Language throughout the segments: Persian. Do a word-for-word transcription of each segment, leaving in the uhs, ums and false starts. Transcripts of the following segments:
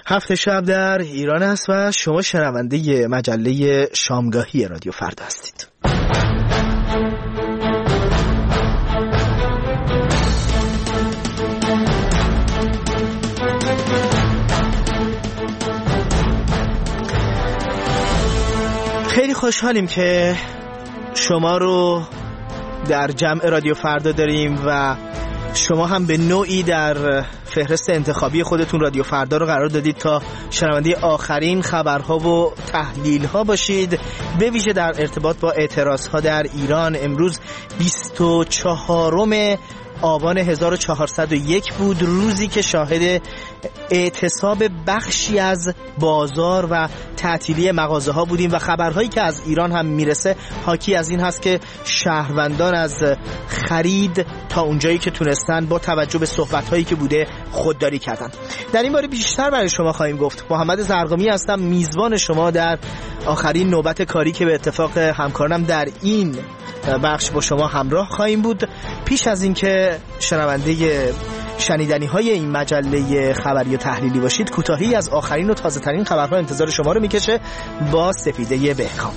هفت شب در ایران است و شما شنونده مجله شامگاهی رادیو فردا هستید. خیلی خوشحالیم که شما رو در جمع رادیو فردا داریم و شما هم به نوعی در فهرست انتخابی خودتون رادیو فردا رو قرار دادید تا شنونده آخرین خبرها و تحلیل‌ها باشید، به ویژه در ارتباط با اعتراضها در ایران. امروز بیست و چهارم آبان هزار و چهارصد و یک بود، روزی که شاهد اعتصاب بخشی از بازار و تعطیلی مغازه ها بودیم و خبرهایی که از ایران هم میرسه حاکی از این هست که شهروندان از خرید تا اونجایی که تونستن با توجه به صحبت‌هایی که بوده خودداری کردن. در این باره بیشتر برای شما خواهیم گفت. محمد زرقامی هستم، میزبان شما در آخرین نوبت کاری که به اتفاق همکارانم در این بخش با شما همراه خواهیم بود. پیش از اینکه شنونده شنیدنی های این مجله خبری و تحلیلی باشید، کوتاهی از آخرین و تازه ترین خبرها انتظار شما رو میکشه با سپیده بهکام.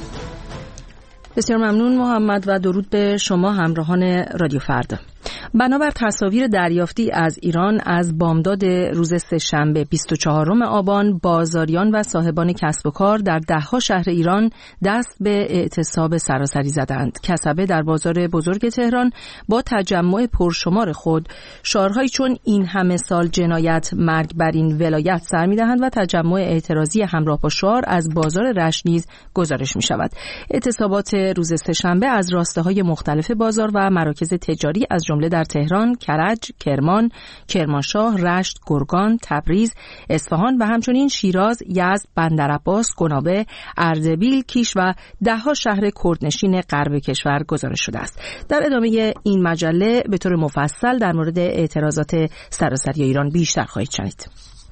بسیار ممنون محمد و درود به شما همراهان رادیو فردا. بنابر تصاویر دریافتی از ایران از بامداد روز سه‌شنبه بیست و چهارم آبان، بازاریان و صاحبان کسب و کار در ده‌ها شهر ایران دست به اعتصاب سراسری زدند. کسبه در بازار بزرگ تهران با تجمع پرشمار خود شعارهایی چون این همه سال جنایت، مرگ بر این ولایت سر می‌دهند و تجمع اعتراضی همراه با شعار از بازار رشت نیز گزارش می‌شود. اعتصابات روز سه‌شنبه از راسته‌های مختلف بازار و مراکز تجاری از جمله در تهران، کرج، کرمان، کرمانشاه، رشت، گرگان، تبریز، اصفهان و همچنین شیراز، یزد، بندرعباس، گنابه، اردبیل، کیش و ده‌ها شهر کردنشین غرب کشور گزارش شده است. در ادامه این مجله به طور مفصل در مورد اعتراضات سراسری ایران بیشتر خواهید شنید.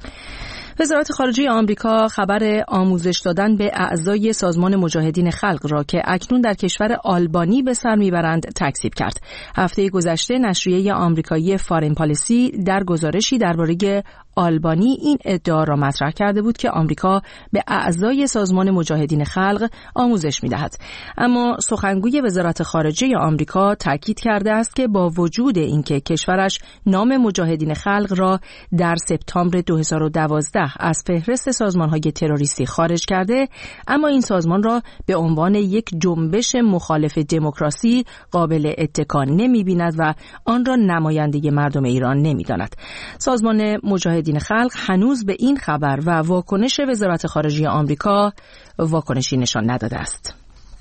وزارت خارجه آمریکا خبر آموزش دادن به اعضای سازمان مجاهدین خلق را که اکنون در کشور آلبانی به سر میبرند تکذیب کرد. هفته گذشته نشریه آمریکایی فارن پالیسی در گزارشی درباره آلبانی این ادعا را مطرح کرده بود که آمریکا به اعضای سازمان مجاهدین خلق آموزش می‌دهد. اما سخنگوی وزارت خارجه آمریکا تاکید کرده است که با وجود اینکه کشورش نام مجاهدین خلق را در سپتامبر دو هزار و دوازده از فهرست سازمان‌های تروریستی خارج کرده، اما این سازمان را به عنوان یک جنبش مخالف دموکراسی قابل اتکا نمی‌بیند و آن را نماینده مردم ایران نمی‌داند. سازمان مجاهدین خلق هنوز به این خبر و واکنش وزارت خارجه آمریکا واکنشی نشان نداده است.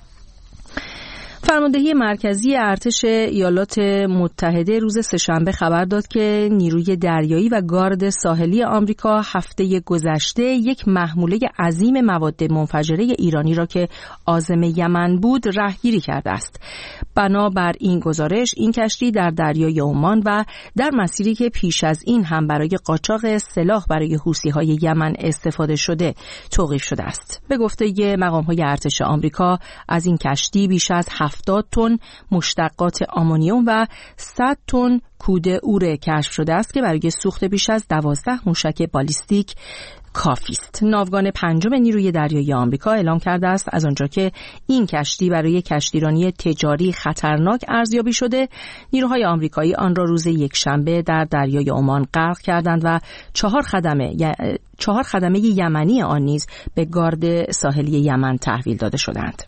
فرماندهی مرکزی ارتش ایالات متحده روز سه‌شنبه خبر داد که نیروی دریایی و گارد ساحلی آمریکا هفته گذشته یک محموله عظیم مواد منفجره ایرانی را که عازم یمن بود رهگیری کرده است. بنابر این گزارش این کشتی در دریای عمان و در مسیری که پیش از این هم برای قاچاق سلاح برای حوثی‌های یمن استفاده شده توقیف شده است. به گفته مقام‌های ارتش آمریکا از این کشتی بیش از هفتاد تن مشتقات آمونیوم و صد تن کود اوره کشف شده است که برای سوخت بیش از دوازده موشک بالیستیک کافی است. ناوگان پنجم نیروی دریایی آمریکا اعلام کرده است از آنجا که این کشتی برای کشتیرانی تجاری خطرناک ارزیابی شده، نیروهای آمریکایی آن را روز یکشنبه در دریای عمان غرق کردند و چهار خدمه ی... چهار خدمه یمنی آن نیز به گارد ساحلی یمن تحویل داده شدند.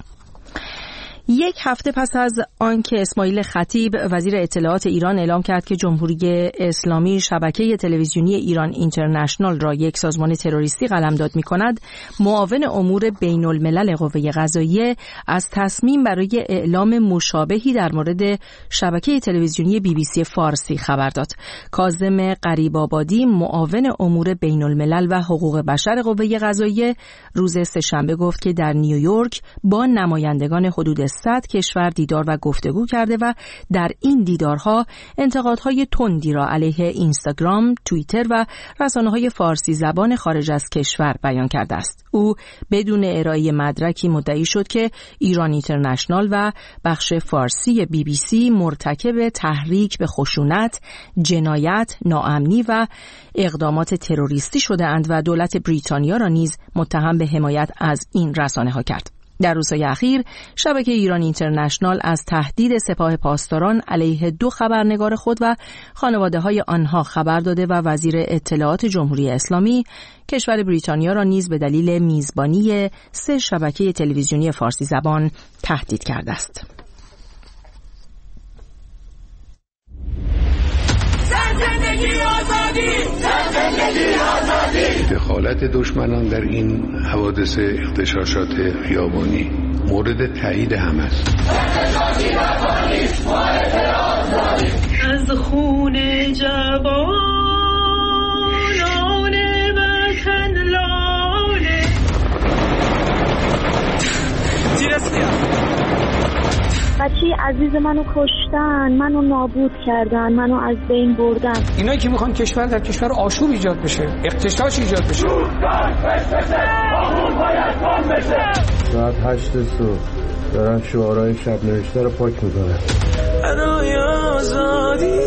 یک هفته پس از آنکه اسماعیل خطیب وزیر اطلاعات ایران اعلام کرد که جمهوری اسلامی شبکه تلویزیونی ایران اینترنشنال را یک سازمان تروریستی قلمداد می‌کند، معاون امور بین الملل قوه قضاییه از تصمیم برای اعلام مشابهی در مورد شبکه تلویزیونی بی بی سی فارسی خبر داد. کاظم غریب‌آبادی معاون امور بین الملل و حقوق بشر قوه قضاییه روز سه‌شنبه گفت که در نیویورک با نمایندگان حدود صد کشور دیدار و گفتگو کرده و در این دیدارها انتقادهای تندی را علیه اینستاگرام، توییتر و رسانه‌های فارسی زبان خارج از کشور بیان کرده است. او بدون ارائه مدرکی مدعی شد که ایران اینترنشنال و بخش فارسی بی بی سی مرتکب تحریک به خشونت، جنایت، ناامنی و اقدامات تروریستی شده اند و دولت بریتانیا را نیز متهم به حمایت از این رسانه‌ها کرد. در روزهای اخیر شبکه ایران اینترنشنال از تهدید سپاه پاسداران علیه دو خبرنگار خود و خانواده‌های آنها خبر داده و وزیر اطلاعات جمهوری اسلامی کشور بریتانیا را نیز به دلیل میزبانی سه شبکه تلویزیونی فارسی زبان تهدید کرده است. زندگی آزادی، زندگی آزادی. دخالت دشمنان در این حوادث اغتشاشات خیابانی مورد تایید همه است. از خون جوانان وطن لاله بچه عزیز منو کشتن، منو نابود کردن، منو از بین بردن. اینایی که میخوان کشور در کشور آشوب ایجاد بشه، اغتشاش ایجاد بشه. ساعت هشت صبح دارن شعارهای شب نوشته رو پاک میکنن. برای آزادی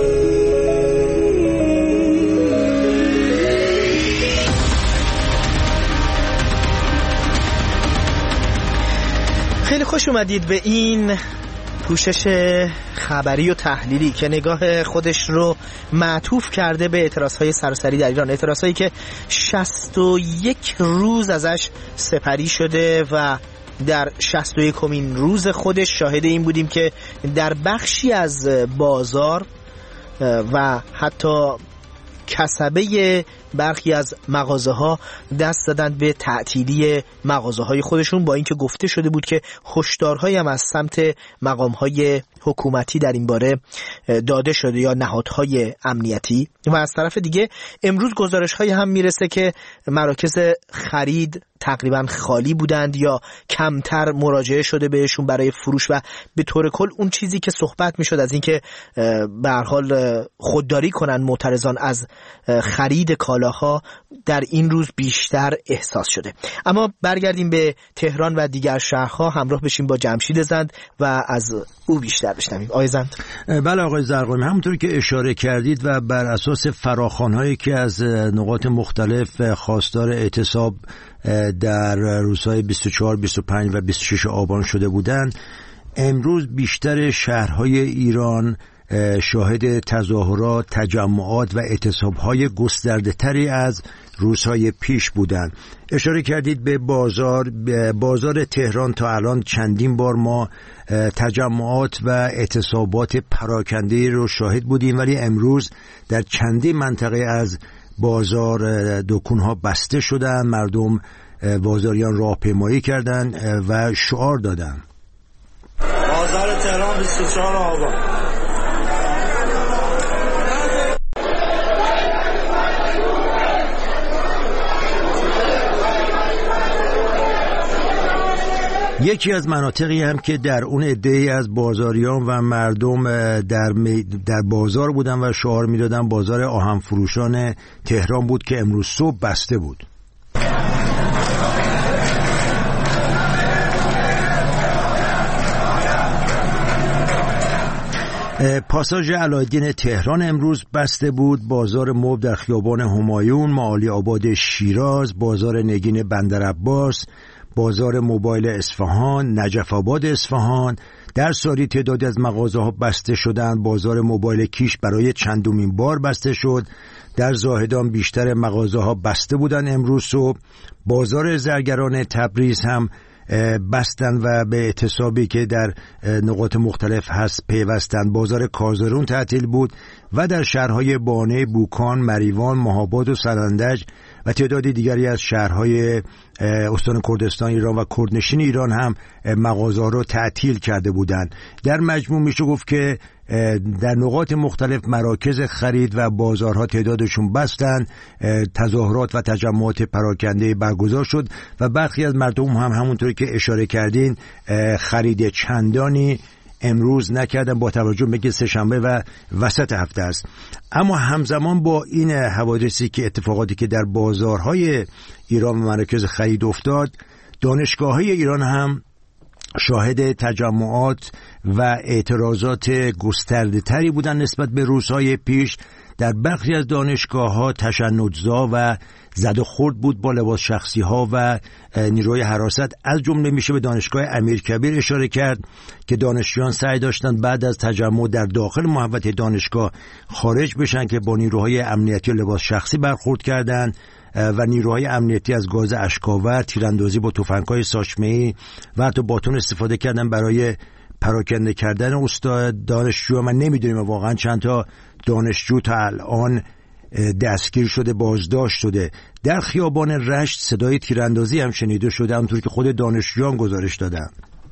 خیلی خوش اومدید به این پوشش خبری و تحلیلی که نگاه خودش رو معطوف کرده به اعتراضهای سراسری در ایران، اعتراضهایی که شصت و یک روز ازش سپری شده و در شصت و یکمین روز خودش شاهد این بودیم که در بخشی از بازار و حتی کسبه برخی از مغازه ها دست دادن به تعطیلی مغازه های خودشون، با اینکه گفته شده بود که هشدارهایی هم از سمت مقام های حکومتی در این باره داده شده یا نهادهای امنیتی. و از طرف دیگه امروز گزارش های هم میرسه که مراکز خرید تقریبا خالی بودند یا کمتر مراجعه شده بهشون برای فروش و به طور کل اون چیزی که صحبت میشد از این که به هر حال خودداری کنن معترضان از خرید کالاها در این روز بیشتر احساس شده. اما برگردیم به تهران و دیگر شهرها، همراه بشیم با جمشید زند و از او بیشتر بشنویم. آقای زند. بله آقای زرقامی، همونطور که اشاره کردید و بر اساس فراخوان‌هایی که از نقاط مختلف خواستار اعتصاب در روزهای بیست و چهار، بیست و پنج و بیست و شش آبان شده بودند، امروز بیشتر شهرهای ایران شاهد تظاهرات، تجمعات و اعتصاب‌های گسترده‌تری از روزهای پیش بودند. اشاره کردید به بازار به بازار تهران. تا الان چندین بار ما تجمعات و اعتصابات پراکنده رو شاهد بودیم، ولی امروز در چندین منطقه از بازار دکون‌ها بسته شدن، مردم بازاریان راهپیمایی کردند و شعار دادند. بازار تهران بیست و چهار آبان. یکی از مناطقی هم که در اون عده‌ای از بازاریان و مردم در در بازار بودن و شعار میدادن، بازار آهن فروشان تهران بود که امروز صبح بسته بود. پاساژ علایالدین تهران امروز بسته بود، بازار موب در خیابان همایون، معالی آباد شیراز، بازار نگین بندرعباس، بازار موبایل اصفهان، نجف آباد اصفهان. در ساری تعدادی از مغازه‌ها بسته شدند. بازار موبایل کیش برای چندمین بار بسته شد. در زاهدان بیشتر مغازه‌ها بسته بودند امروز صبح. بازار زرگران تبریز هم بستن و به اعتصابی که در نقاط مختلف هست پیوستن. بازار کازرون تعطیل بود و در شهرهای بانه، بوکان، مریوان، مهاباد و سرندج و تعداد دیگری از شهرهای استان کردستان ایران و کردنشین ایران هم مغازه‌ها رو تعطیل کرده بودند. در مجموع میشه گفت که در نقاط مختلف مراکز خرید و بازارها تعدادشون بستن، تظاهرات و تجمعات پراکنده برگزار شد و برخی از مردم هم همونطوری که اشاره کردین خرید چندانی امروز نکردن با توجه به که سه‌شنبه و وسط هفته است. اما همزمان با این حوادثی که اتفاقاتی که در بازارهای ایران و مراکز خرید افتاد، دانشگاه‌های ایران هم شاهد تجمعات و اعتراضات گسترده تری بودن نسبت به روزهای پیش. در برخی از دانشگاه‌ها تشنج‌زا و زد و خورد بود با لباس شخصی‌ها و نیروی حراست. از جمله میشه به دانشگاه امیرکبیر اشاره کرد که دانشجویان سعی داشتند بعد از تجمع در داخل محوطه دانشگاه خارج بشن که با نیروهای امنیتی و لباس شخصی برخورد کردند و نیروهای امنیتی از گاز اشک‌آور، تیراندازی با تفنگ‌های ساچمه‌ای و حتی باتون استفاده کردن برای پراکنده کردن استاد دانشجو. من نمیدونیم واقعا چند تا دانشجو تا الان دستگیر شده، بازداشت شده. در خیابان رشت صدای تیراندازی هم شنیده شده، همونطور که خود دانشجویان گزارش دادن.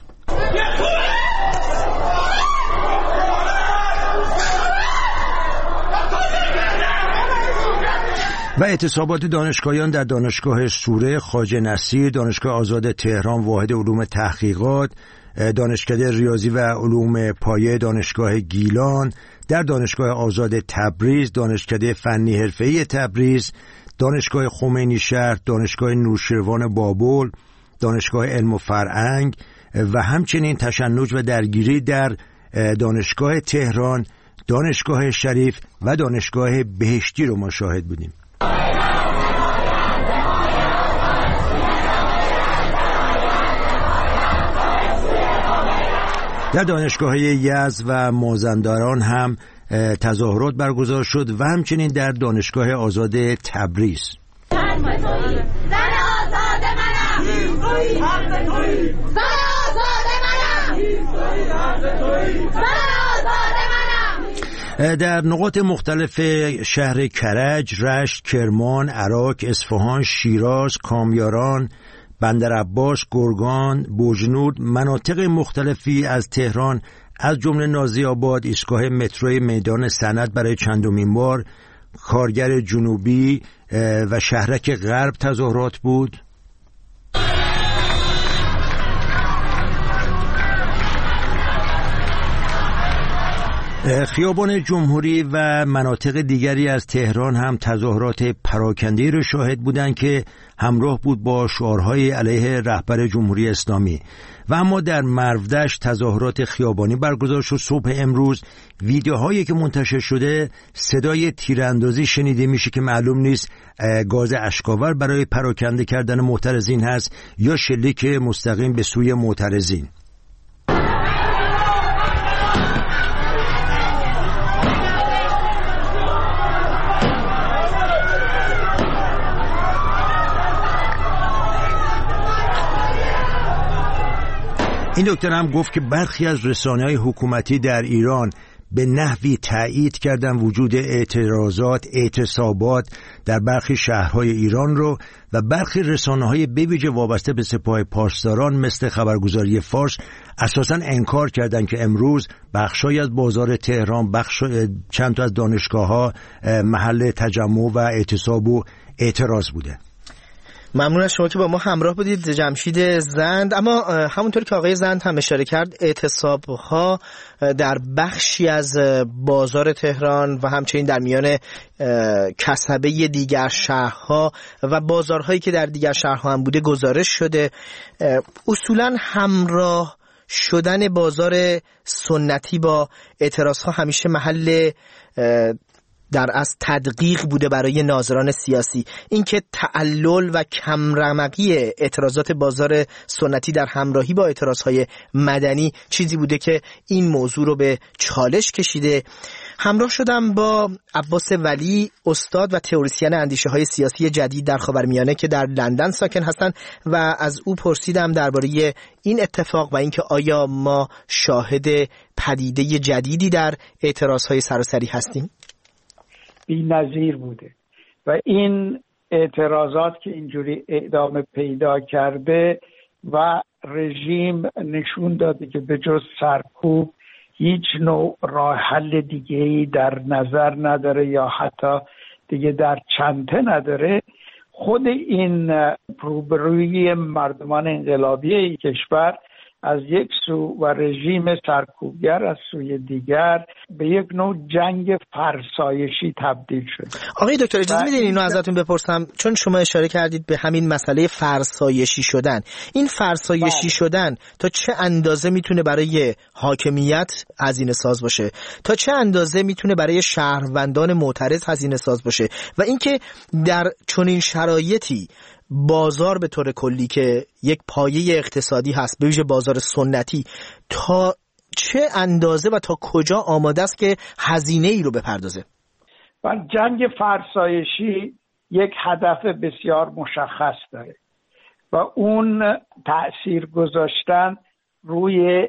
و اعتصابات دانشگاهیان در دانشگاه سوره، خواجه نصیر، دانشگاه آزاد تهران، واحد علوم تحقیقات، دانشکده ریاضی و علوم پایه دانشگاه گیلان، در دانشگاه آزاد تبریز، دانشکده فنی حرفه‌ای تبریز، دانشگاه خمینی شهر، دانشگاه نوشیروان بابل، دانشگاه علم و فرهنگ و همچنین تشنج و درگیری در دانشگاه تهران، دانشگاه شریف و دانشگاه بهشتی رو ما شاهد بودیم. در دانشگاه یزد و مازندران هم تظاهرات برگزار شد و همچنین در دانشگاه آزاد تبریز. زن آزاد منم، زن آزاد منم. در نقاط مختلف شهر کرج، رشت، کرمان، عراق، اصفهان، شیراز، کامیاران، بندرعباس، گرگان، بوجنود، مناطق مختلفی از تهران از جمله نازی آباد، ایستگاه مترو میدان صنعت برای چندمین بار، کارگر جنوبی و شهرک غرب تظاهرات بود. خیابان جمهوری و مناطق دیگری از تهران هم تظاهرات پراکنده‌ای را شاهد بودند که همراه بود با شعارهای علیه رهبر جمهوری اسلامی. و اما در مرودشت تظاهرات خیابانی برگزار شد. صبح امروز ویدیوهایی که منتشر شده صدای تیراندازی شنیده میشه که معلوم نیست گاز اشک‌آور برای پراکنده کردن معترضین هست یا شلیک مستقیم به سوی معترضین. این دکتر هم گفت که برخی از رسانه‌های حکومتی در ایران به نحوی تایید کردن وجود اعتراضات، اعتصابات در برخی شهرهای ایران رو و برخی رسانه‌های به ویژه وابسته به سپاه پاسداران مثل خبرگزاری فارس اساساً انکار کردند که امروز بخشای از بازار تهران، بخش چند تا از دانشگاه‌ها محل تجمع و اعتصاب و اعتراض بوده. ممنون از شما که با ما همراه بودید جمشید زند. اما همونطور که آقای زند هم اشاره کرد، اعتصاب‌ها در بخشی از بازار تهران و همچنین در میان کسبه دیگر شهرها و بازارهایی که در دیگر شهرها هم بوده گزارش شده. اصولاً همراه شدن بازار سنتی با اعتراض‌ها همیشه محل در از تدقیق بوده برای ناظران سیاسی. اینکه تعلل و کمرمقی اعتراضات بازار سنتی در همراهی با اعتراضهای مدنی چیزی بوده که این موضوع رو به چالش کشیده. همراه شدم با عباس ولی، استاد و تئوریسین اندیشه های سیاسی جدید در خاورمیانه که در لندن ساکن هستند و از او پرسیدم درباره این اتفاق و اینکه آیا ما شاهد پدیده جدیدی در اعتراضهای سراسری هستیم. بی‌نظیر بوده و این اعتراضات که اینجوری ادامه پیدا کرده و رژیم نشون داده که به جز سرکوب هیچ نوع راه حل دیگه‌ای در نظر نداره یا حتی دیگه در چنته نداره، خود این روبرویی مردمان انقلابی کشور از یک سو و رژیم سرکوبگر از سوی دیگر به یک نوع جنگ فرسایشی تبدیل شد. آقای دکتر اجازه میدین اینو ازتون بپرسم، چون شما اشاره کردید به همین مسئله فرسایشی شدن. این فرسایشی بله. شدن تا چه اندازه میتونه برای حاکمیت هزینه ساز باشه، تا چه اندازه میتونه برای شهروندان معترض هزینه ساز باشه، و اینکه در چنین شرایطی بازار به طور کلی که یک پایه اقتصادی هست، به ویژه بازار سنتی، تا چه اندازه و تا کجا آماده است که هزینه ای رو بپردازه؟ و جنگ فرسایشی یک هدف بسیار مشخص داره و اون تأثیر گذاشتن روی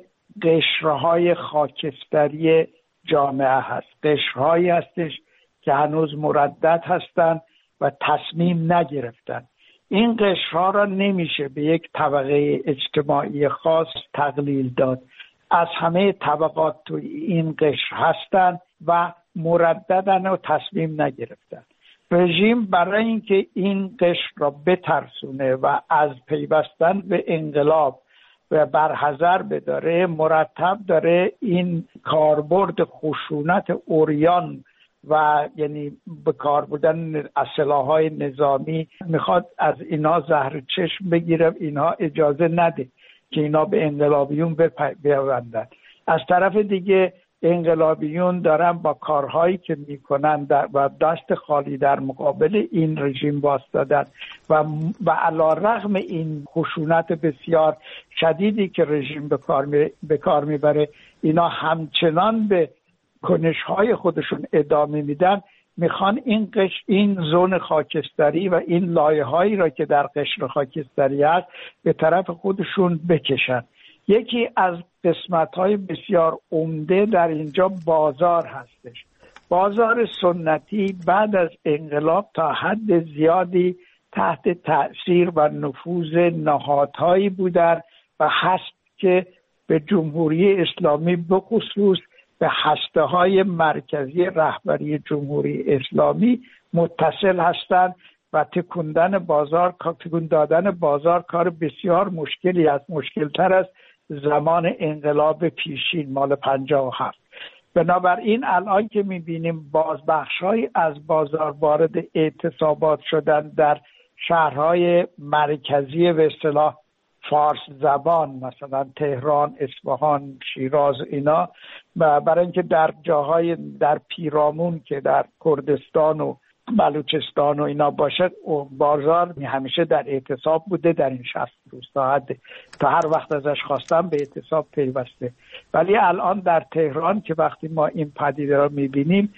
قشرهای خاکستری جامعه هست. قشرهایی هستش که هنوز مردد هستن و تصمیم نگرفتن. این قشرها را نمیشه به یک طبقه اجتماعی خاص تقلیل داد. از همه طبقات تو این قشر هستن و مرددن و تصمیم نگرفتن. رژیم برای اینکه این قشر را بترسونه و از پیوستن به انقلاب و برحذر بداره، مرتب داره این کاربرد خشونت عریان و یعنی به کار بردن اسلحه‌های نظامی میخواد از اینا زهر چشم بگیره، اینا اجازه نده که اینا به انقلابیون بپیوندن. از طرف دیگه انقلابیون دارن با کارهایی که میکنن و دست خالی در مقابل این رژیم وایسادن و و علیرغم این خشونت بسیار شدیدی که رژیم به کار می به کار میبره، اینا همچنان به کنش‌های خودشون ادامه میدن. میخوان این قشر، این زون خاکستری و این لایه‌هایی را که در قشر خاکستری هست به طرف خودشون بکشن. یکی از قسمت‌های بسیار عمده در اینجا بازار هستش. بازار سنتی بعد از انقلاب تا حد زیادی تحت تأثیر و نفوذ نهادهایی بودن و هست که به جمهوری اسلامی به خصوص به هسته‌های مرکزی رهبری جمهوری اسلامی متصل هستند و تکوندن بازار، تکون دادن بازار کار بسیار مشکلی است، مشکلتر از زمان انقلاب پیشین مال پنجاه و هفت. بنابراین الان که می‌بینیم بازبخش‌های از بازار وارد اعتصابات شدن در شهرهای مرکزی به اصطلاح فارس زبان، مثلا تهران، اصفهان، شیراز، اینا، و برای اینکه در جاهای در پیرامون که در کردستان و بلوچستان و اینا باشه، بازار همیشه در اعتصاب بوده در این شصت روز تا حد تا هر وقت ازش خواستم به اعتصاب پیوسته. ولی الان در تهران که وقتی ما این پدیده را میبینیم،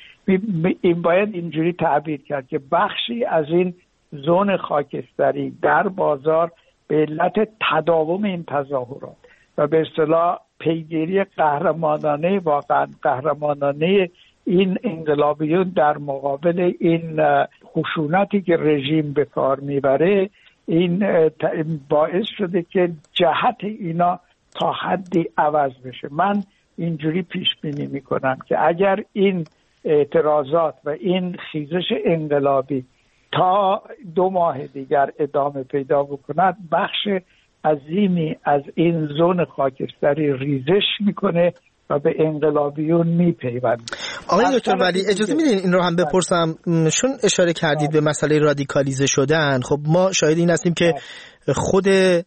این باید اینجوری تعبیر کرد که بخشی از این زون خاکستری در بازار به علت تداوم این تظاهرات و به اصطلاح پیگیری قهرمانانه، واقعا قهرمانانه این انقلابیون در مقابل این خشونتی که رژیم به کار میبره، این باعث شده که جهت اینا تا حدی عوض بشه. من اینجوری پیش بینی میکنم که اگر این اعتراضات و این خیزش انقلابی تا دو ماه دیگر ادامه پیدا بکند، بخش عظیمی از این زون خاکستری ریزش میکنه و به انقلابیون میپیوند. آقای دکتر ولی اجازه میدین این رو هم بپرسم، چون اشاره کردید به مسئله رادیکالیزه شدن. خب ما شاهد این هستیم که خود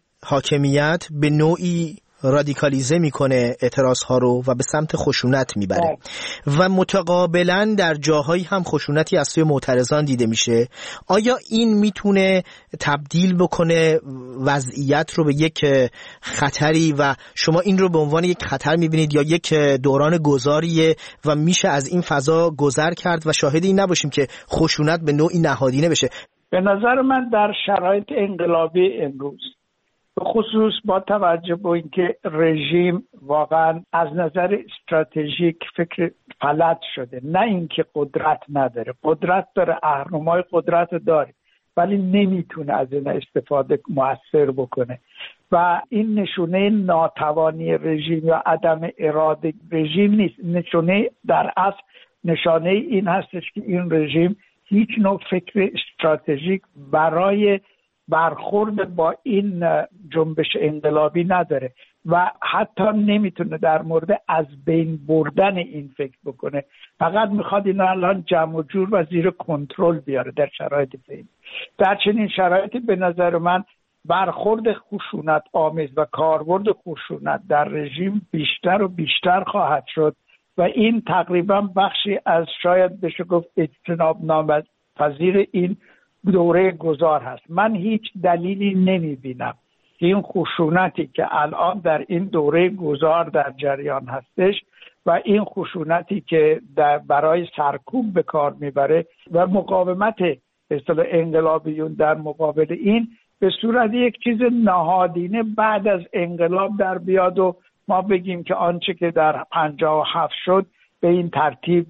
حاکمیت به نوعی رادیکالیزه میکنه اعتراض ها رو و به سمت خشونت میبره و متقابلا در جاهایی هم خشونتی از سوی معترضان دیده میشه. آیا این میتونه تبدیل بکنه وضعیت رو به یک خطری و شما این رو به عنوان یک خطر میبینید یا یک دوران گذاریه و میشه از این فضا گذر کرد و شاهد این نباشیم که خشونت به نوعی نهادینه بشه؟ به نظر من در شرایط انقلابی امروز، به خصوص با توجه به اینکه رژیم واقعا از نظر استراتژیک فکر فلج شده، نه اینکه قدرت نداره، قدرت داره، اهرم‌های قدرت داره، ولی نمیتونه از این استفاده مؤثر بکنه و این نشونه ناتوانی رژیم یا عدم اراده رژیم نیست. نشونه در اصل نشانه این هستش که این رژیم هیچ نوع فکر استراتژیک برای برخورد با این جنبش انقلابی نداره و حتی نمیتونه در مورد از بین بردن این فکر بکنه. فقط میخواد این الان جمع و جور و زیر کنترل بیاره در شرایط فعلی. در چنین شرایطی به نظر من برخورد خشونت آمیز و کاربرد خشونت در رژیم بیشتر و بیشتر خواهد شد و این تقریبا بخشی از شاید بشه گفت اجتناب ناپذیر این دوره گذار هست. من هیچ دلیلی نمیبینم این خشونتی که الان در این دوره گذار در جریان هستش و این خشونتی که در برای سرکوب به کار میبره و مقاومت به اصطلاح انقلابیون در مقابل این به صورت یک چیز نهادینه بعد از انقلاب در بیاد و ما بگیم که آنچه که در پنجاه و هفت شد به این ترتیب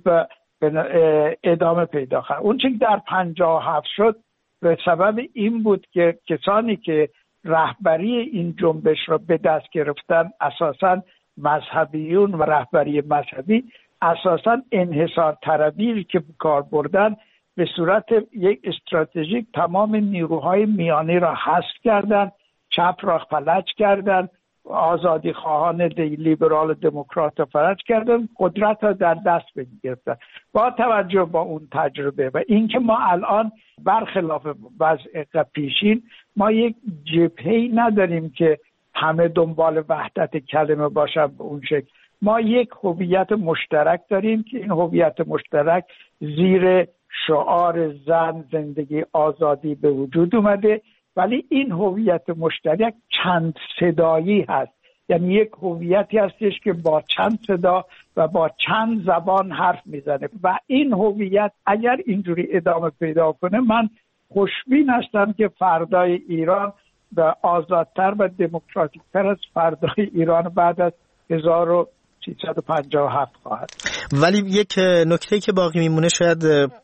ادامه پیدا کرد. اون چه که در پنجاه و هفت شد به سبب این بود که کسانی که رهبری این جنبش را به دست گرفتن اساساً مذهبیون و رهبری مذهبی اساساً انحصار طلبی که کار بردن به صورت یک استراتژیک تمام نیروهای میانی را حذف کردند، چپ را فلج کردند، آزادی خواهان لیبرال دموکرات را فلج کردند، قدرت را در دست گرفتند. با توجه با اون تجربه و اینکه ما الان برخلاف وضع پیشین ما یک جبهه‌ای نداریم که همه دنبال وحدت کلمه باشن به اون شکل. ما یک هویت مشترک داریم که این هویت مشترک زیر شعار زن، زندگی، آزادی به وجود اومده، ولی این هویت مشترک چند صدایی هست، یعنی یک هویتی هستش که با چند صدا و با چند زبان حرف میزنه و این هویت اگر اینجوری ادامه پیدا کنه من خوشبین هستم که فردای ایران و آزادتر و دموکراتیکتر از فردای ایران بعد از هزار و سیصد و پنجاه و هفت خواهد. ولی یک نکته که باقی میمونه شاید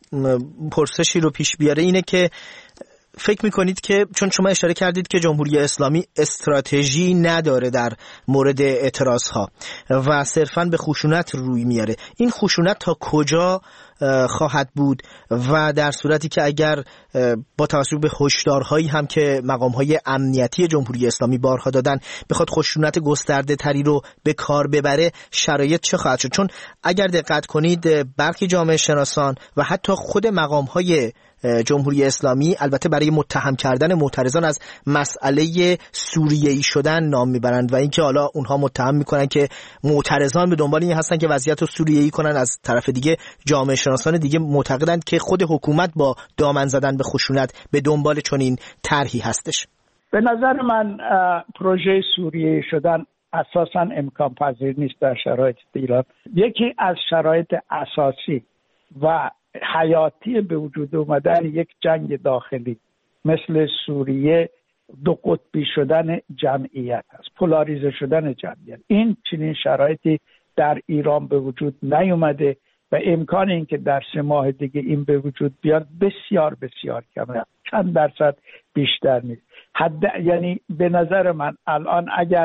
پرسشی رو پیش بیاره اینه که فکر میکنید که چون شما اشاره کردید که جمهوری اسلامی استراتژی نداره در مورد اعتراضها و صرفاً به خشونت روی میاره، این خشونت تا کجا خواهد بود و در صورتی که اگر با توجه به هشدارهایی هم که مقام‌های امنیتی جمهوری اسلامی بارها دادن بخواد خشونت گسترده تری رو به کار ببره شرایط چه خواهد شد؟ چون اگر دقت کنید برخی جامعه شناسان و حتی خود مقام‌های جمهوری اسلامی البته برای متهم کردن معترضان از مسئله سوریه‌ای شدن نام میبرند و اینکه حالا اونها متهم میکنن که معترضان به دنبال این هستن که وضعیت رو سوریه‌ای کنن، از طرف دیگه جامعه شناسان دیگه معتقدند که خود حکومت با دامن زدن به خشونت به دنبال چنین طرحی هستش. به نظر من پروژه سوریه‌ای شدن اساساً امکان پذیر نیست در شرایط ایران. یکی از شرایط اساسی و حیاتی به وجود اومدن یک جنگ داخلی مثل سوریه دو قطبی شدن جمعیت است، پولاریزه شدن جمعیت. این چنین شرایطی در ایران به وجود نیومده و امکان این که در سه ماه دیگه این به وجود بیاد بسیار بسیار کمه، چند درصد بیشتر نیست. حد یعنی به نظر من الان اگر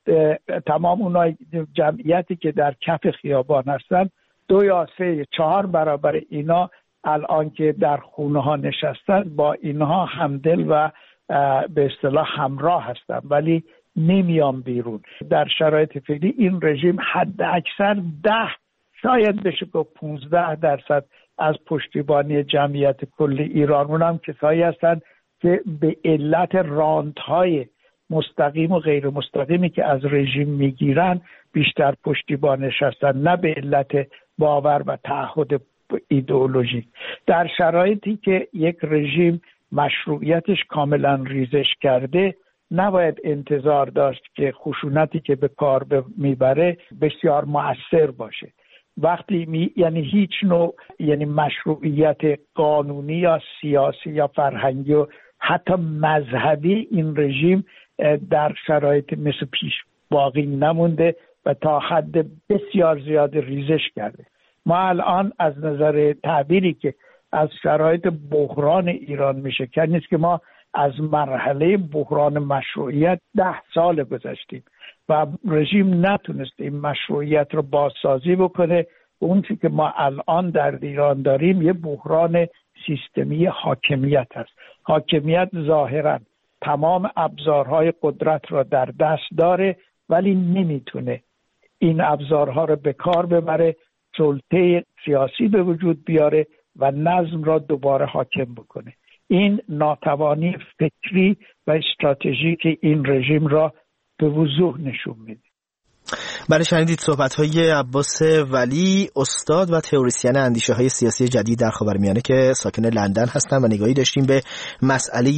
تمام اونای جمعیتی که در کف خیابان هستن دو یا سه چهار برابر اینا الان که در خونه ها نشستن با اینها همدل و به اصطلاح همراه هستن ولی نمیان بیرون. در شرایط فعلی این رژیم حد اکثر ده شاید بشه که پونزده درصد از پشتیبانی جمعیت کل ایران، اونم کسایی هستن که به علت رانت‌های مستقیم و غیر مستقیمی که از رژیم میگیرن بیشتر پشتیبانش هستن، نه به علت باور و تعهد ایدئولوژیک. در شرایطی که یک رژیم مشروعیتش کاملا ریزش کرده نباید انتظار داشت که خشونتی که به کار میبره بسیار مؤثر باشه. وقتی می یعنی هیچ نوع یعنی مشروعیت قانونی یا سیاسی یا فرهنگی و حتی مذهبی این رژیم در شرایط مثل پیش باقی نمونده و تا حد بسیار زیاد ریزش کرده. ما الان از نظر تعبیری که از شرایط بحران ایران میشکنی نیست که ما از مرحله بحران مشروعیت ده سال گذشتیم و رژیم نتونست این مشروعیت رو بازسازی بکنه. اون چیزی که ما الان در ایران داریم یه بحران سیستمی حاکمیت هست. حاکمیت ظاهراً تمام ابزارهای قدرت را در دست داره ولی نمیتونه این ابزارها رو به کار ببره، سلطه سیاسی به وجود بیاره و نظم را دوباره حاکم بکنه. این ناتوانی فکری و استراتژیک این رژیم را به وضوح نشون میده. بله، شنیدید صحبت‌های عباس ولی، استاد و تئوریسین اندیشه‌های سیاسی جدید در خاورمیانه که ساکن لندن هستن و نگاهی داشتیم به مسئله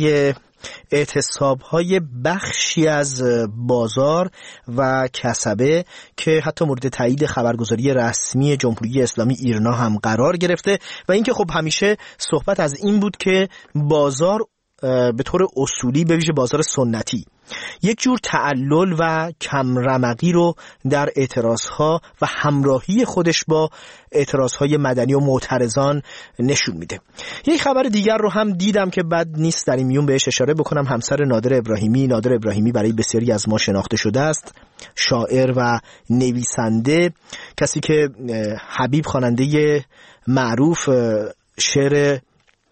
اعتصاب‌های بخشی از بازار و کسبه که حتی مورد تایید خبرگزاری رسمی جمهوری اسلامی ایران هم قرار گرفته و اینکه خب همیشه صحبت از این بود که بازار به طور اصولی به ویژه بازار سنتی یک جور تعلل و کمرمقی رو در اعتراضها و همراهی خودش با اعتراضهای مدنی و معترضان نشون میده. یک خبر دیگر رو هم دیدم که بد نیست در این میون بهش اشاره بکنم. همسر نادر ابراهیمی، نادر ابراهیمی برای بسیاری از ما شناخته شده است، شاعر و نویسنده، کسی که حبیب خواننده معروف شعر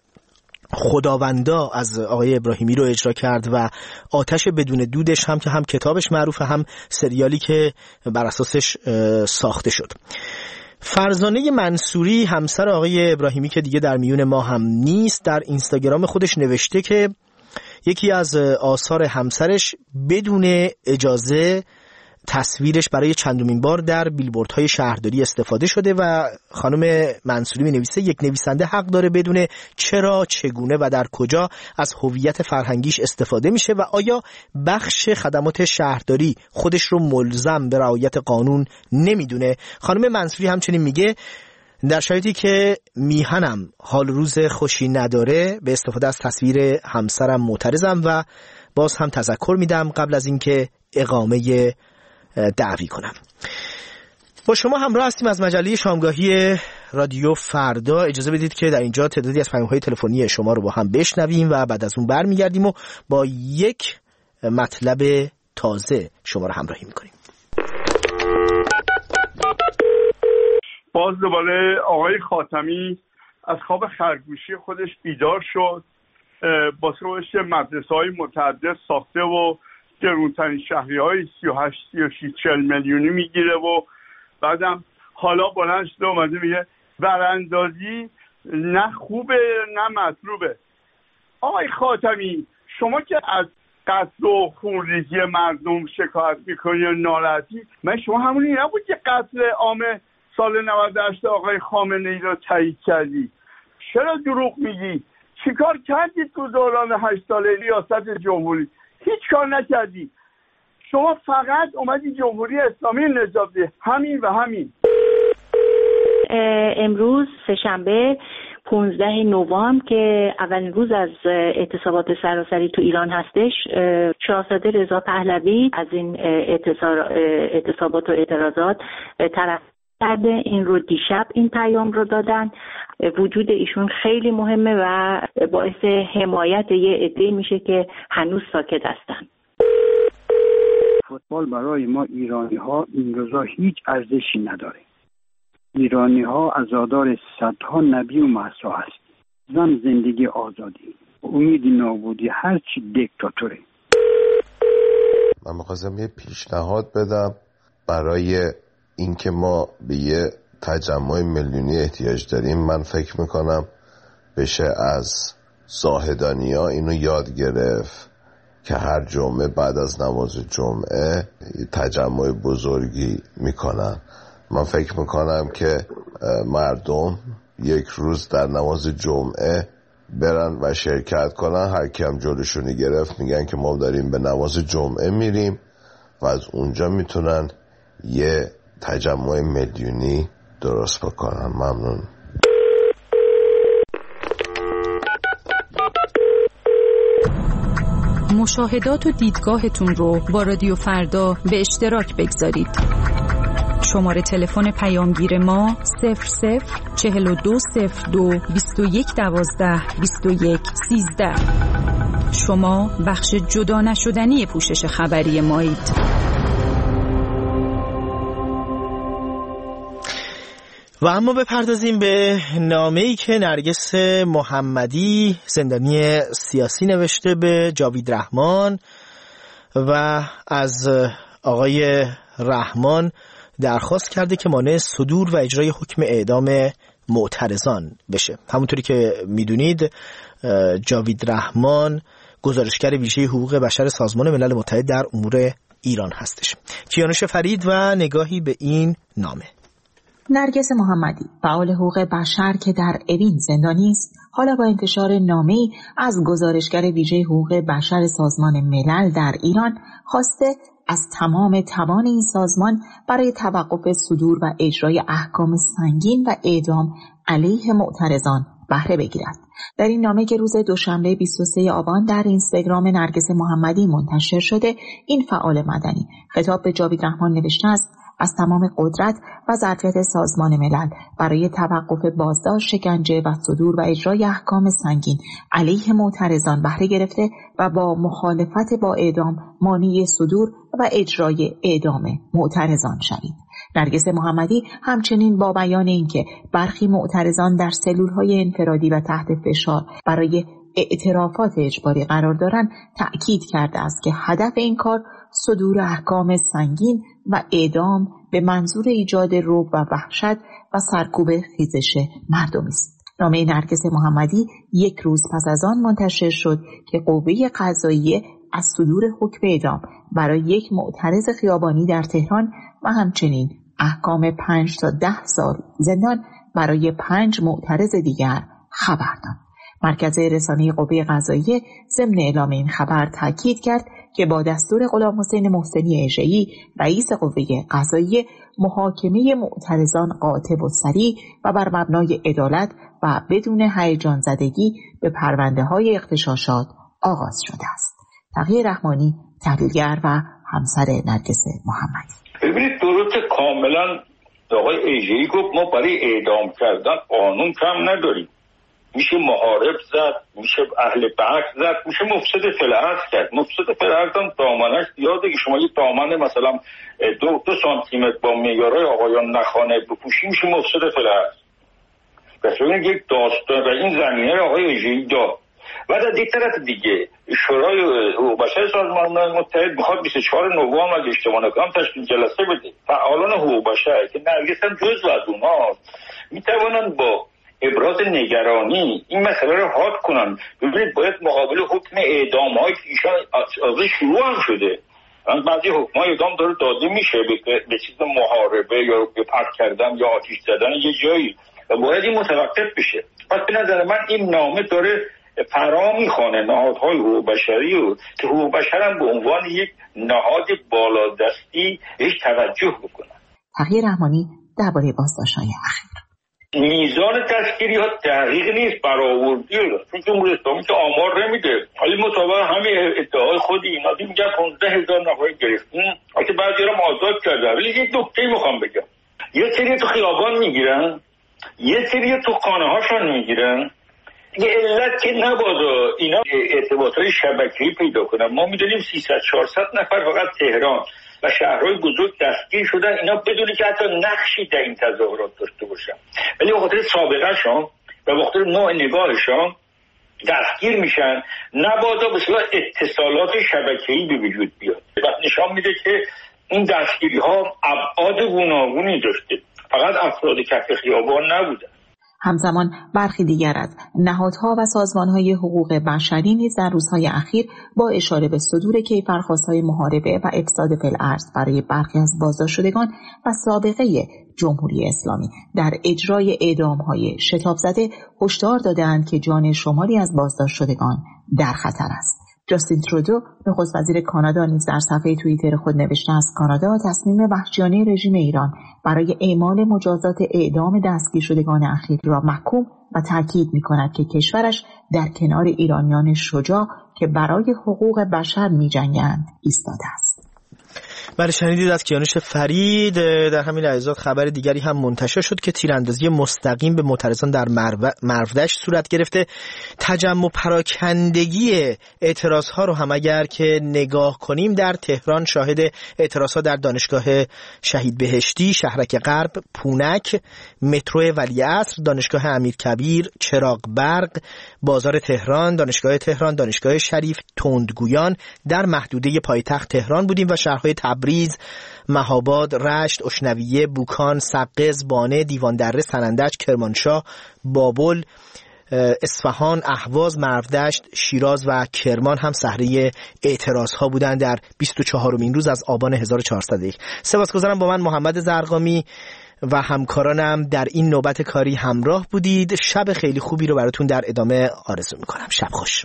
خداوندا از آقای ابراهیمی رو اجرا کرد و آتش بدون دودش هم که هم کتابش معروفه هم سریالی که بر اساسش ساخته شد. فرزانه منصوری همسر آقای ابراهیمی که دیگه در میون ما هم نیست، در اینستاگرام خودش نوشته که یکی از آثار همسرش بدون اجازه تصویرش برای چندمین بار در بیلبوردهای شهرداری استفاده شده و خانم منصوری می‌نویسه یک نویسنده حق داره بدونه چرا، چگونه و در کجا از هویت فرهنگیش استفاده میشه و آیا بخش خدمات شهرداری خودش رو ملزم به رعایت قانون نمیدونه. خانم منصوری همچنین میگه در شرایطی که میهنم حال روز خوشی نداره به استفاده از تصویر همسرم معترضم و باز هم تذکر میدم قبل از اینکه اقامه دعوی کنم. با شما همراه هستیم از مجله شامگاهی رادیو فردا. اجازه بدید که در اینجا تعدادی از پیام‌های تلفنی شما رو با هم بشنویم و بعد از اون برمیگردیم و با یک مطلب تازه شما رو همراهی میکنیم. باز دوباره آقای خاتمی از خواب خرگوشی خودش بیدار شد، با سروش مدرسه‌های متعدد ساخته و گرونترین شهری های سی و هشت سی و شش چهل میلیونی میگیره و بعدم حالا بلند شده اومده میگه براندازی نه خوبه نه مطلوبه. آقای خاتمی، شما که از قتل و خونریزی مردم شکایت میکنی و ناراحتی، من شما همونی نبود که قتل عام سال نود و هشت آقای خامنه ای رو تایید کردی؟ چرا دروغ میگی؟ چیکار کردید تو دوران هشت ساله ریاست جمهوری؟ هیچ کار نکردی. شما فقط اومدی جمهوری اسلامی نجات بدی، همین و همین. امروز سه‌شنبه پانزده نوامبر که اولین روز از اعتصابات سراسری تو ایران هستش، شاهزاده رضا پهلوی از این اعتصابات و اعتراضات طرف کرده. این رو دیشب این پیام رو دادن. وجود ایشون خیلی مهمه و باعث حمایت یه عده میشه که هنوز ساکت هستن. فوتبال برای ما ایرانی ها این روزا هیچ ارزشی نداره. ایرانی ها عزادار صدها نبی و مسیح هست. زن زندگی آزادی، امید نابودی هرچی دیکتاتوره. من می‌خواستم یه پیشنهاد بدم برای اینکه ما به یه تجمع میلیونی احتیاج داریم. من فکر میکنم بشه از زاهدانیا اینو یاد گرفت که هر جمعه بعد از نماز جمعه تجمع بزرگی میکنن. من فکر میکنم که مردم یک روز در نماز جمعه برن و شرکت کنن. هر کی هم جلوشونی گرفت میگن که ما داریم به نماز جمعه میریم و از اونجا میتونن یه تجمع میلیونی درست بکنم. ممنون. مشاهدات و دیدگاهتون رو با رادیو فردا به اشتراک بگذارید. شماره تلفن پیامگیر ما صفر صفر چهل و دو صفر دو بیست و یک دوازده بیست و یک سیزده. شما بخش جدا نشدنی پوشش خبری مایید. و اما بپردازیم به نامه‌ای که نرگس محمدی زندانی سیاسی نوشته به جاوید رحمان و از آقای رحمان درخواست کرده که مانع صدور و اجرای حکم اعدام معترضان بشه. همونطوری که میدونید جاوید رحمان گزارشگر ویژه حقوق بشر سازمان ملل متحد در امور ایران هستش. کیانوش فرید و نگاهی به این نامه. نرگس محمدی، فعال حقوق بشر که در اوین زندانی است، حالا با انتشار نامه‌ای از گزارشگر ویژه حقوق بشر سازمان ملل در ایران خواسته از تمام توان این سازمان برای توقف صدور و اجرای احکام سنگین و اعدام علیه معترضان بهره بگیرد. در این نامه که روز دوشنبه بیست و سوم آبان در اینستاگرام نرگس محمدی منتشر شده، این فعال مدنی خطاب به جاوید رحمان نوشته است: از تمام قدرت و ظرفیت سازمان ملل برای توقف بازداشت، شکنجه و صدور و اجرای احکام سنگین علیه معترضان بهره گرفته و با مخالفت با اعدام مانع صدور و اجرای اعدام معترضان شوید. نرگس محمدی همچنین با بیان اینکه برخی معترضان در سلول‌های انفرادی و تحت فشار برای اعترافات اجباری قرار دارند، تأکید کرده است که هدف این کار صدور احکام سنگین و اعدام به منظور ایجاد رعب و وحشت و سرکوب خیزش مردمی است. نامه نرگس محمدی یک روز پس از آن منتشر شد که قوه قضاییه از صدور حکم اعدام برای یک معترض خیابانی در تهران و همچنین احکام پنج تا ده سال زندان برای پنج معترض دیگر خبر داد. مرکز رسانه قوه قضاییه ضمن اعلام این خبر تاکید کرد که با دستور غلام حسین محسنی اژه‌ای رئیس قوه قضاییه، محاکمه معترضان قاطع و سریع و بر مبنای عدالت و بدون هیجان زدگی به پرونده‌های اغتشاشات آغاز شده است. تقی رحمانی، تحلیلگر و همسر نرگس محمدی: ببینید، درست کاملا آقای اژه‌ای گفت ما برای اعدام کردن قانون کم نداریم. میشه محارب زد، میشه اهل بحث زد، میشه مفسد فلعرض کرد. مفسد فلعرض هم دامنش زیاده که شما یه دامن مثلا دو, دو سانتی متر با معیارهای آقایان نخانه بپوشی میشه مفسد فلعرض. پس ببینید یک داستان و این زمینه رو آقای اژه‌ای داد. و در یک طرف دیگه شورای حقوق بشر سازمان ملل متحد میخواد بیست و چهارم نوامبر اگه اشتباه نکنم تشکیل جلسه بده. فعالان حقوق بشر که نرگس هم جزو از اونهاست میتوانند با ابراز نگرانی این مسئله رو حاد کنن. ببینید، باید مقابل حکم اعدام هایی که ایشان از شروع هم شده، بعضی حکم های اعدام داره داده میشه به, به چیز محاربه یا به پرت کردن یا آتش زدن یه جایی و باید این متوقف بشه. پس به نظر من این نامه داره فرا میخوانه نهادهای حقوق بشری و که حقوق بشر هم به عنوان یک نهاد بالادستی بهش توجه بکنن. تقی رحمانی درباره بازداشت‌های اخیر: میزان دستگیری ها دقیق نیست، برآوردی رو چون جمهوری اسلامی که آمار نمیده. حالا مطابق همین ادعای خود اینا میگن پانزده هزار نفر گرفتن، البته بعضی هم آزاد کرده. ولی یک نکته میخوام بگم، یه سری تو خیابان میگیرن، یه سری تو خانه هاشون میگیرن. یه علت که نبادا اینا ارتباطات شبکه‌ای پیدا کنن. ما میدونیم سیصد چهارصد نفر فقط تهران و شهرهای بزرگ دستگیر شدن، اینا بدونی که حتی نقشی در این تظاهرات داشته باشن، ولی به خاطر سابقه‌شان و به خاطر نوع نگاهشان دستگیر میشن. نبادا به صورت اتصالات شبکه‌ای به وجود بیاد. و نشان میده که این دستگیری ها ابعاد گوناگونی داشته، فقط افراد کف خیابان نبودن. همزمان برخی دیگر از نهادها و سازمانهای حقوق بشری نیز در روزهای اخیر با اشاره به صدور کیفرخواست‌های محاربه و افساد فی‌الارض برای برخی از بازداشتشدگان و سابقه جمهوری اسلامی در اجرای اعدام‌های شتاب زده هشدار دادند که جان شماری از بازداشتشدگان در خطر است. جاستین ترودو، نخست وزیر کانادا، نیز در صفحه توییتر خود نوشته است کانادا تصمیم وحشیانه رژیم ایران برای اعمال مجازات اعدام دستگیر شدگان اخیر را محکوم و تاکید می‌کند که کشورش در کنار ایرانیان شجاع که برای حقوق بشر می‌جنگند ایستاده است. بله، شنیدید از کیانوش فرید. در همین لحظات خبر دیگری هم منتشر شد که تیراندازی مستقیم به معترضان در مرودشت صورت گرفته. تجمع و پراکندگی اعتراضها رو هم اگر که نگاه کنیم، در تهران شاهد اعتراضها در دانشگاه شهید بهشتی، شهرک غرب، پونک، مترو ولیعصر، دانشگاه امیرکبیر، چراغ برق، بازار تهران، دانشگاه تهران، دانشگاه شریف، تندگویان، در محدوده پایتخت تهران بودیم و شهرهای تبریز، مهاباد، رشت، اشنویه، بوکان، سقز، بانه، دیواندره، سنندج، کرمانشاه، بابل، اصفهان، اهواز، مرودشت، شیراز و کرمان هم صحنه اعتراض ها بودند در بیست و چهارمین روز از آبان هزار و چهارصد و یک. سپاسگزارم با من محمد زرقامی و همکارانم در این نوبت کاری همراه بودید. شب خیلی خوبی رو براتون در ادامه آرزو میکنم. شب خوش.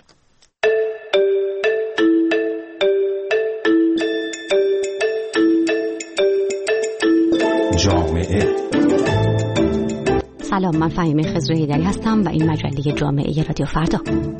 جامعه. سلام، من فهیمه خضر هیدری هستم و این مجله جامعه رادیو فردا.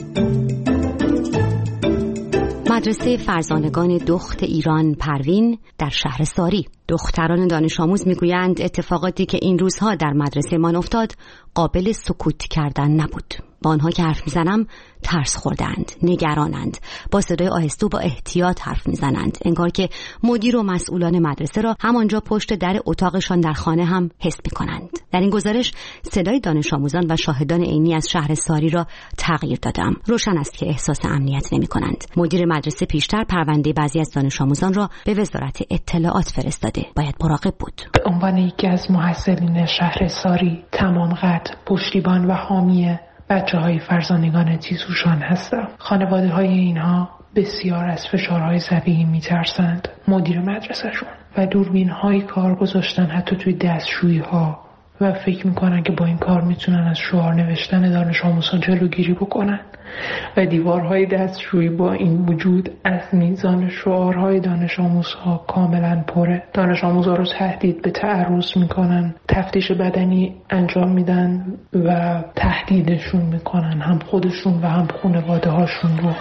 مدرسه فرزانگان دخت ایران پروین در شهر ساری. دختران دانش آموز میگویند اتفاقاتی که این روزها در مدرسه من افتاد قابل سکوت کردن نبود. با آنها که حرف میزنم ترس خوردند، نگرانند، با صدای آهسته و با احتیاط حرف میزنند، انگار که مدیر و مسئولان مدرسه را همانجا پشت در اتاقشان در خانه هم حس میکنند. در این گزارش صدای دانش آموزان و شاهدان عینی از شهر ساری را تغییر دادم. روشن است که احساس امنیت نمیکنند. مدیر مدرسه پیشتر پرونده بعضی از دانش آموزان را به وزارت اطلاعات فرستاده. باید مراقب بود. به عنوان یکی از محصلین شهر ساری تمام قد پشتیبان و حامی بچه های فرزانگان تیزهوشان هستم. خانواده های اینها بسیار از فشارهای ضبیحی میترسند. مدیر مدرسهشون و دوربین های کار گذاشتن حتی توی دستشویی ها و فکر میکنن که با این کار میتونن از شعار نوشتن دانش آموزان جلوگیری بکنن و دیوارهای دستشویی با این وجود از میزان شعارهای دانش آموزها کاملا پره. دانش آموزها رو تهدید به تعرض میکنن، تفتیش بدنی انجام میدن و تهدیدشون میکنن، هم خودشون و هم خانواده هاشون رو.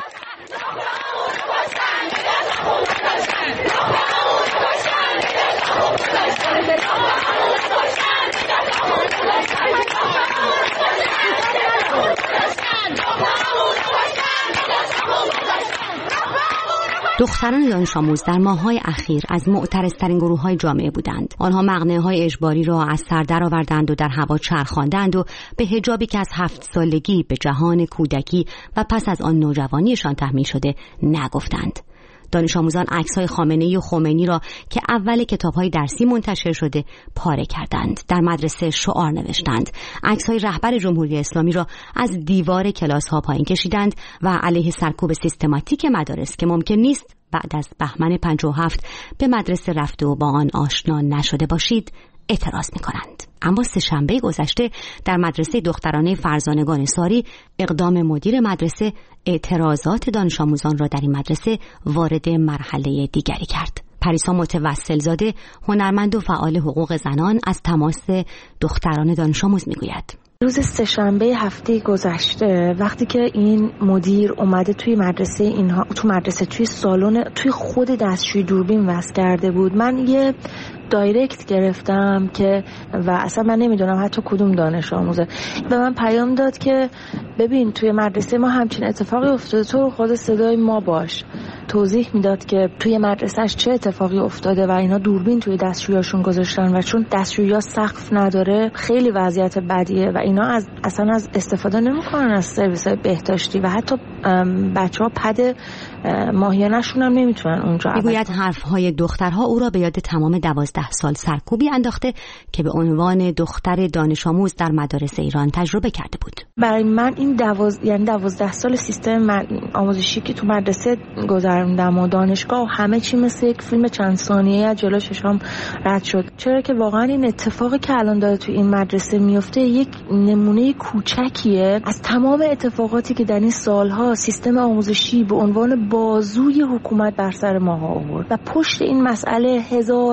دختران دانش آموز در ماه‌های اخیر از معترض‌ترین گروه‌های جامعه بودند. آنها مقنعه‌های اجباری را از سر درآوردند و در هوا چرخاندند و به حجابی که از هفت سالگی به جهان کودکی و پس از آن نوجوانیشان تحمیل شده نگفتند. دانش آموزان عکس‌های خامنه‌ای و خمینی را که اول کتاب‌های درسی منتشر شده پاره کردند. در مدرسه شعار نوشتند. عکس‌های رهبر جمهوری اسلامی را از دیوار کلاس‌ها پایین کشیدند و علیه سرکوب سیستماتیک مدارس که ممکن نیست بعد از بهمن پنجاه و هفت به مدرسه رفته و با آن آشنا نشده باشید اعتراض می‌کنند. اما سه‌شنبه گذشته در مدرسه دخترانه فرزانگان ساری اقدام مدیر مدرسه اعتراضات دانش آموزان را در این مدرسه وارد مرحله دیگری کرد. پریسا متوسل زاده، هنرمند و فعال حقوق زنان، از تماس دختران دانش آموز میگوید. روز سه‌شنبه هفته گذشته وقتی که این مدیر اومده توی مدرسه اینها تو مدرسه توی سالن توی خود دستشویی دوربین وصل کرده بود، من یه دایرکت گرفتم که و اصلا من نمیدونم حتی کدوم دانش آموزه به من پیام داد که ببین توی مدرسه ما همچین اتفاقی افتاده، تو خود صدای ما باش. توضیح میداد که توی مدرسهش چه اتفاقی افتاده و اینا دوربین توی دستشویاشون گذاشتن و چون دستشویی سقف نداره خیلی وضعیت بدیه و اینا از اصلا از استفاده نمیکنن از سرویس بهداشتی و حتی بچه‌ها پد ماهیانه‌شون هم نمیتونن اونجا. میگوید حرف‌های دخترها او را به یاد تمام دوازده سال سرکوبی انداخته که به عنوان دختر دانش آموز در مدارس ایران تجربه کرده بود. برای من این دواز... یعنی دوازده سال سیستم آموزشی که تو مدرسه گذروندم و دانشگاه و همه چی مثل یک فیلم چند ثانیه‌ای از جلوی چشام رد شد. چرا که واقعا این اتفاقی که الان داره تو این مدرسه میفته یک نمونه کوچکیه از تمام اتفاقاتی که در این سالها سیستم آموزشی به عنوان بازوی حکومت بر سر ماها آورد و پشت این مسئله هزاران هزار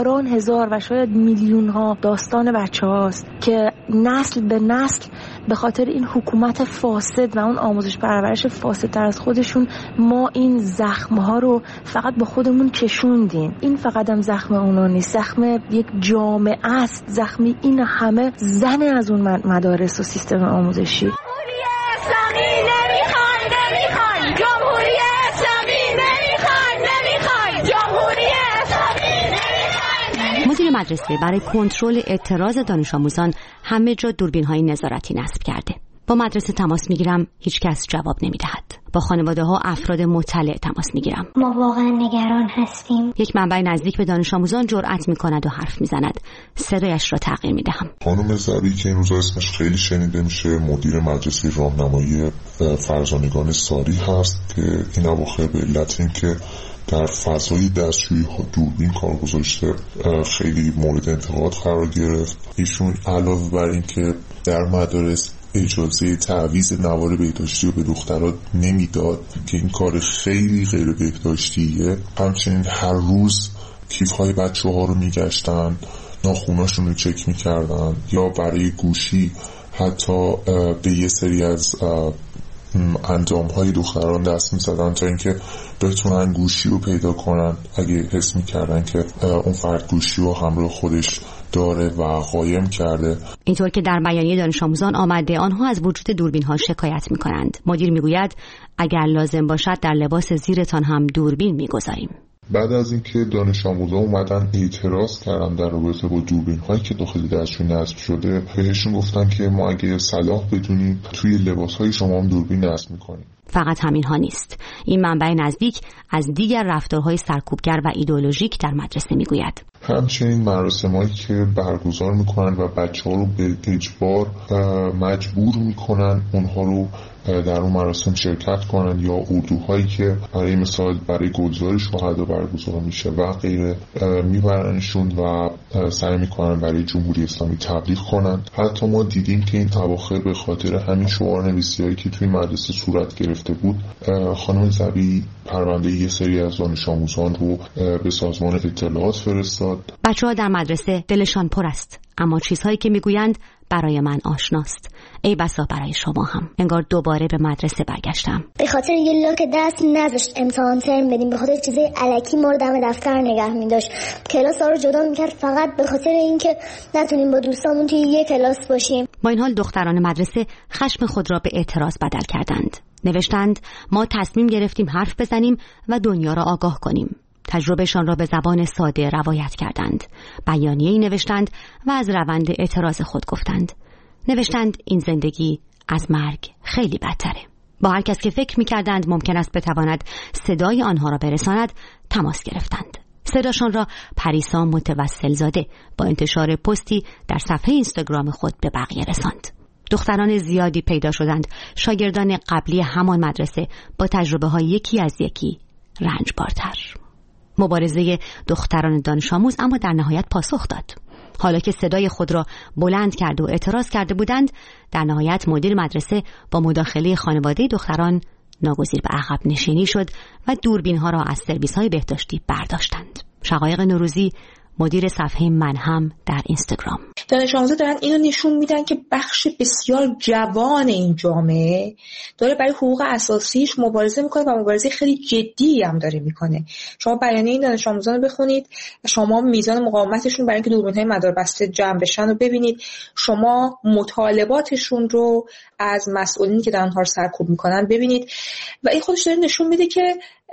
هزار و شاید میلیون ها داستان بچه هاست که نسل به نسل به خاطر این حکومت فاسد و اون آموزش پرورش فاسدتر از خودشون ما این زخم ها رو فقط با خودمون کشوندیم. این فقط هم زخم اونا نیست، زخم یک جامعه است، زخم این همه زن از اون مدارس و سیستم آموزشی. جمهوری اسلامی نمیخوای نمیخوای جمهوری اسلامی نمیخوای نمیخوای جمهوری اسلامی نمیخوای. مدیر مدرسه برای کنترل اعتراض دانش آموزان همه جا دوربین‌های نظارتی نصب کرده. با مدرسه تماس میگیرم، هیچ کس جواب نمیدهد. با خانواده ها افراد مطلع تماس میگیرم. ما واقعا نگران هستیم. یک منبع نزدیک به دانش آموزان جرأت میکند و حرف میزند. صدایش را تغییر میدهم. خانم زبی که این روزا اسمش خیلی شنیده میشه، مدیر مدرسه راهنمایی فرزانگان ساری هست که این اواخر به علت این که در فضای دستشویی ها دوربین کار گذاشته خیلی مورد انتقاد قرار گرفت. ایشون علاوه بر این که در مدارس اجازه تعویض نوار بهداشتی رو به دخترات نمیداد که این کار خیلی غیر بهداشتیه، همچنین هر روز کیف‌های بچه‌ها رو میگشتن، ناخوناشون رو چک میکردن یا برای گوشی حتی به یه سری از اندام‌های دختران دست می‌زدن تا اینکه بتونن گوشی رو پیدا کنن اگه حس می‌کردن که اون فرد گوشی رو همراه خودش داره و قایم کرده. اینطور که در بیانیه دانش آموزان آمده آنها از وجود دوربین‌ها شکایت می‌کنند. مدیر می‌گوید اگر لازم باشد در لباس زیرتان هم دوربین می‌گذاریم. بعد از اینکه دانش آموزان اومدن اعتراض کردن در رابطه با دوربین هایی که داخل دستشوی نصب شده، بهشون گفتن که ما اگه صلاح بدونیم توی لباس های شما هم دوربین نصب میکنیم. فقط همین ها نیست. این منبع نزدیک از دیگر رفتارهای سرکوبگر و ایدئولوژیک در مدرسه میگوید. همچنین مراسمایی که برگزار میکنن و بچه ها رو به اجبار مجبور میکنن اونها رو در اون مراسم شرکت کنن، یا اردوهایی که برای مثال برای گلزار شهدا برگزار میشه و غیره میبرنشون و سعی میکنن برای جمهوری اسلامی تبلیغ کنن. حتی ما دیدیم که این اواخر به خاطر همین شعار نویسی‌هایی که توی مدرسه صورت گرفته بود، خانم زبی پرونده یه سری از دانش آموزان رو به سازمان اطلاعات فرستاد. بچه‌ها در مدرسه دلشان پر است، اما چیزهایی که میگویند برای من آشناست. ای بسا برای شما هم. انگار دوباره به مدرسه برگشتم. به خاطر یه لاک دست نذاشت امتحان ترم بدیم، به خاطر چیزای الکی ما رو دم دفتر نگه می‌داشت، کلاس ها رو جدا می‌کرد فقط به خاطر اینکه نتونیم با دوستامون توی یک کلاس باشیم. با این حال دختران مدرسه خشم خود را به اعتراض بدل کردند. نوشتند ما تصمیم گرفتیم حرف بزنیم و دنیا را آگاه کنیم. تجربهشان را به زبان ساده روایت کردند. بیانیه‌ای نوشتند و از روند اعتراض خود گفتند. نوشتند این زندگی از مرگ خیلی بدتره. با هر کس که فکر می‌کردند ممکن است بتواند صدای آنها را برساند تماس گرفتند. صداشان را پریسا متوسل زاده با انتشار پستی در صفحه اینستاگرام خود به بقیه رساند. دختران زیادی پیدا شدند، شاگردان قبلی همان مدرسه با تجربه‌های یکی از یکی رنجبارتر. مبارزه دختران دانش آموز اما در نهایت پاسخ داد. حالا که صدای خود را بلند کرده و اعتراض کرده بودند، در نهایت مدیر مدرسه با مداخله خانواده دختران ناگزیر به عقب نشینی شد و دوربین‌ها را از سرویس‌های بهداشتی برداشتند. شقایق نوروزی، مدیر صفحه من هم در اینستاگرام. دانش آموزا دارن اینو نشون میدن که بخش بسیار جوان این جامعه داره برای حقوق اساسیش مبارزه میکنه و مبارزه خیلی جدی هم داره میکنه. شما بیانیه این دانش آموزان رو بخونید، شما میزان مقاومتشون برای اینکه دوربین‌های مدار بسته جمع بشن رو ببینید، شما مطالباتشون رو از مسئولینی که دارن کار سرکوب میکنن ببینید و این خودش داره نشون میده که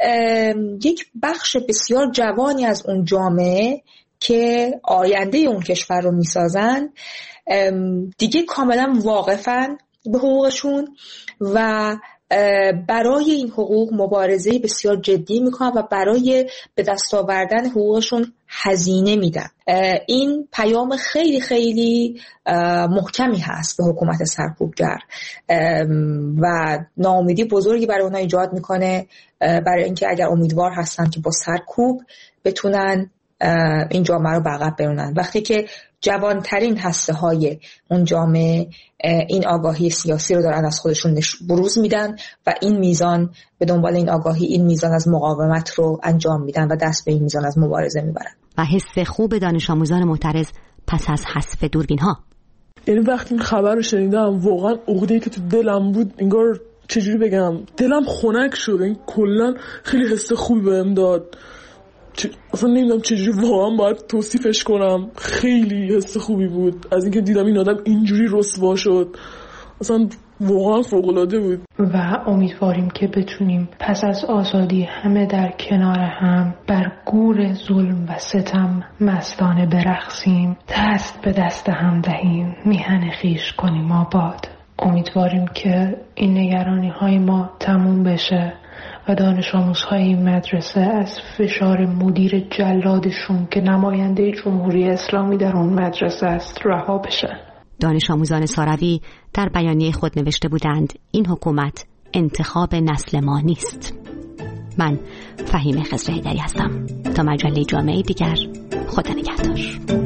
یک بخش بسیار جوانی از اون جامعه که آینده اون کشور رو میسازن دیگه کاملا واقفن به حقوقشون و برای این حقوق مبارزه بسیار جدی میکنن و برای به دست آوردن حقوقشون هزینه میدن. این پیام خیلی خیلی محکمی هست به حکومت سرکوبگر و ناامیدی بزرگی برای اونها ایجاد میکنه، برای اینکه اگر امیدوار هستن که با سرکوب بتونن این جامعه رو به عقب برونن. وقتی که جوانترین هسته های اون جامعه این آگاهی سیاسی رو دارن از خودشون بروز میدن و این میزان به دنبال این آگاهی، این میزان از مقاومت رو انجام میدن و دست به این میزان از مبارزه میبرن. و حس خوب دانش آموزان معترض پس از حذف دوربین ها، یعنی وقتی این خبر رو شنیدم واقعا عقده‌ای که تو دلم بود انگار چجوری بگم دلم خنک شد. این کلا خیلی حس خوبی بهم داد. چ... اصلا نمیدونم چجوری واقعا باید توصیفش کنم. خیلی حس خوبی بود از اینکه دیدم این آدم اینجوری رسوا شد. اصلا واقعا فوق‌العاده بود و امیدواریم که بتونیم پس از آزادی همه در کنار هم بر گور ظلم و ستم مستانه برقصیم، دست به دست هم دهیم، میهن خویش کنیم آباد. امیدواریم که این نگرانی های ما تموم بشه و دانش آموزهای این مدرسه از فشار مدیر جلادشون که نماینده جمهوری اسلامی در اون مدرسه است رها بشن. دانش آموزان ساروی در بیانیه خود نوشته بودند این حکومت انتخاب نسل ما نیست. من فهیمه خضر حیدری هستم. تا مجله جامعه دیگر، خدا نگهدار.